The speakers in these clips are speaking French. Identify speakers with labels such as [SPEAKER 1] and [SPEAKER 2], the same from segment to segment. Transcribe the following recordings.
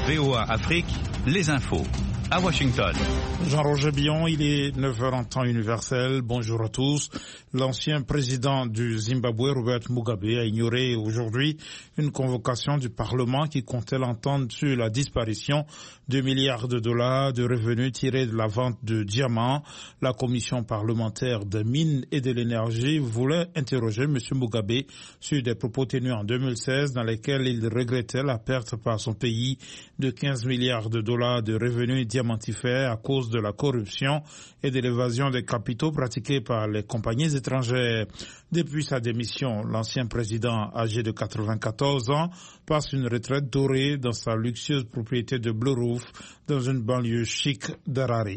[SPEAKER 1] VOA Afrique, les infos. À Washington.
[SPEAKER 2] Jean-Roger Billon, il est 9h en temps universel. Bonjour à tous. L'ancien président du Zimbabwe, Robert Mugabe, a ignoré aujourd'hui une convocation du Parlement qui comptait l'entendre sur la disparition de milliards de dollars de revenus tirés de la vente de diamants. La commission parlementaire des mines et de l'énergie voulait interroger M. Mugabe sur des propos tenus en 2016 dans lesquels il regrettait la perte par son pays de 15 milliards de dollars de revenus diamantifères à cause de la corruption et de l'évasion des capitaux pratiqués par les compagnies étrangères. Depuis sa démission, l'ancien président, âgé de 94 ans, passe une retraite dorée dans sa luxueuse propriété de Blue Roof dans une banlieue chic d'Harare.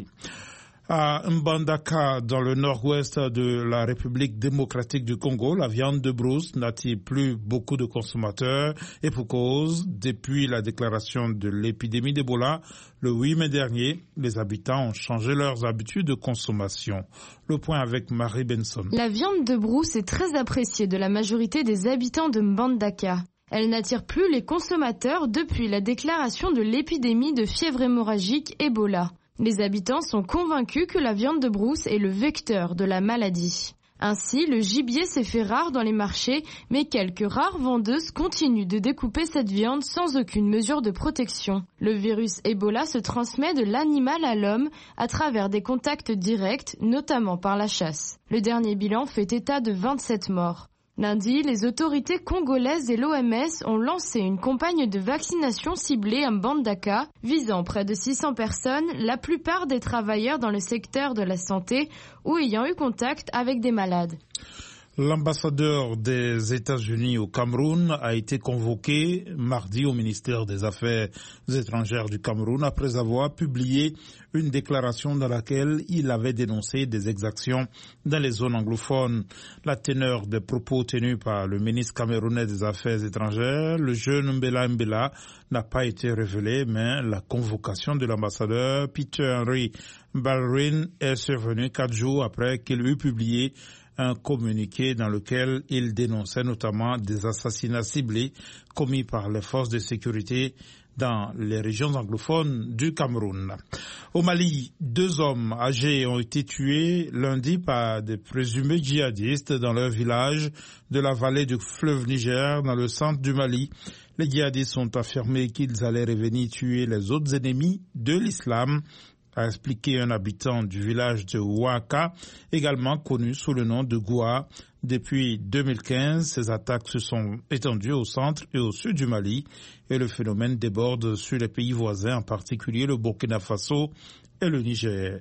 [SPEAKER 2] À Mbandaka, dans le nord-ouest de la République démocratique du Congo, la viande de brousse n'attire plus beaucoup de consommateurs et pour cause, depuis la déclaration de l'épidémie d'Ebola, le 8 mai dernier, les habitants ont changé leurs habitudes de consommation. Le point avec Marie Benson.
[SPEAKER 3] La viande de brousse est très appréciée de la majorité des habitants de Mbandaka. Elle n'attire plus les consommateurs depuis la déclaration de l'épidémie de fièvre hémorragique Ebola. Les habitants sont convaincus que la viande de brousse est le vecteur de la maladie. Ainsi, le gibier s'est fait rare dans les marchés, mais quelques rares vendeuses continuent de découper cette viande sans aucune mesure de protection. Le virus Ebola se transmet de l'animal à l'homme à travers des contacts directs, notamment par la chasse. Le dernier bilan fait état de 27 morts. Lundi, les autorités congolaises et l'OMS ont lancé une campagne de vaccination ciblée à Mbandaka, visant près de 600 personnes, la plupart des travailleurs dans le secteur de la santé ou ayant eu contact avec des malades.
[SPEAKER 2] L'ambassadeur des États-Unis au Cameroun a été convoqué mardi au ministère des Affaires étrangères du Cameroun après avoir publié une déclaration dans laquelle il avait dénoncé des exactions dans les zones anglophones. La teneur des propos tenus par le ministre camerounais des Affaires étrangères, le jeune Mbela Mbela, n'a pas été révélée, mais la convocation de l'ambassadeur Peter Henry Ballerin est survenue 4 jours après qu'il eut publié un communiqué dans lequel il dénonçait notamment des assassinats ciblés commis par les forces de sécurité dans les régions anglophones du Cameroun. Au Mali, 2 hommes âgés ont été tués lundi par des présumés djihadistes dans leur village de la vallée du fleuve Niger, dans le centre du Mali. Les djihadistes ont affirmé qu'ils allaient revenir tuer les autres ennemis de l'islam, a expliqué un habitant du village de Ouaka, également connu sous le nom de Goua. Depuis 2015, ces attaques se sont étendues au centre et au sud du Mali et le phénomène déborde sur les pays voisins, en particulier le Burkina Faso et le Niger.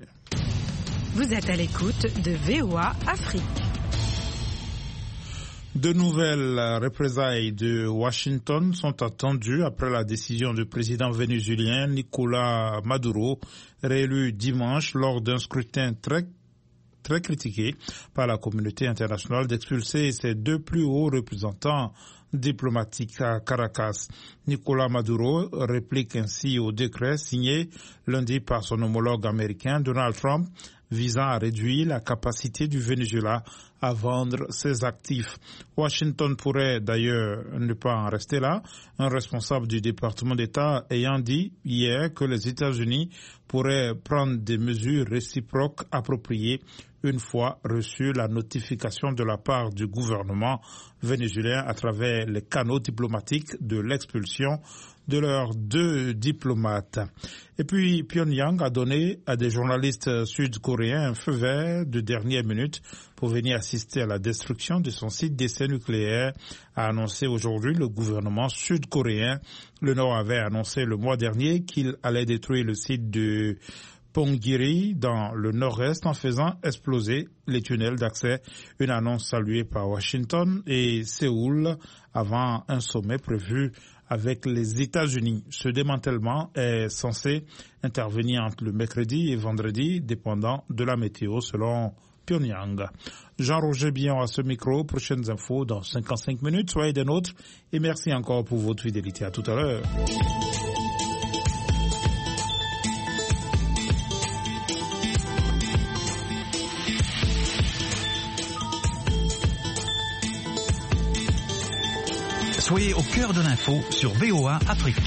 [SPEAKER 4] Vous êtes à l'écoute de VOA Afrique.
[SPEAKER 2] De nouvelles représailles de Washington sont attendues après la décision du président vénézuélien Nicolás Maduro, réélu dimanche lors d'un scrutin très critiqué par la communauté internationale, d'expulser ses 2 plus hauts représentants diplomatiques à Caracas. Nicolás Maduro réplique ainsi au décret signé lundi par son homologue américain Donald Trump visant à réduire la capacité du Venezuela à vendre ses actifs. Washington pourrait d'ailleurs ne pas en rester là, un responsable du département d'État ayant dit hier que les États-Unis pourraient prendre des mesures réciproques appropriées une fois reçue la notification de la part du gouvernement vénézuélien à travers les canaux diplomatiques de l'expulsion de leurs 2 diplomates. Et puis Pyongyang a donné à des journalistes sud-coréens un feu vert de dernière minute pour venir assister à la destruction de son site d'essai nucléaire, a annoncé aujourd'hui le gouvernement sud-coréen. Le Nord avait annoncé le mois dernier qu'il allait détruire le site de Pongiri dans le nord-est en faisant exploser les tunnels d'accès, une annonce saluée par Washington et Séoul avant un sommet prévu avec les États-Unis. Ce démantèlement est censé intervenir entre le mercredi et vendredi, dépendant de la météo selon Pyongyang. Jean-Roger Billon à ce micro. Prochaines infos dans 55 minutes. Soyez des nôtres et merci encore pour votre fidélité. À tout à l'heure.
[SPEAKER 1] Soyez au cœur de l'info sur VOA Afrique.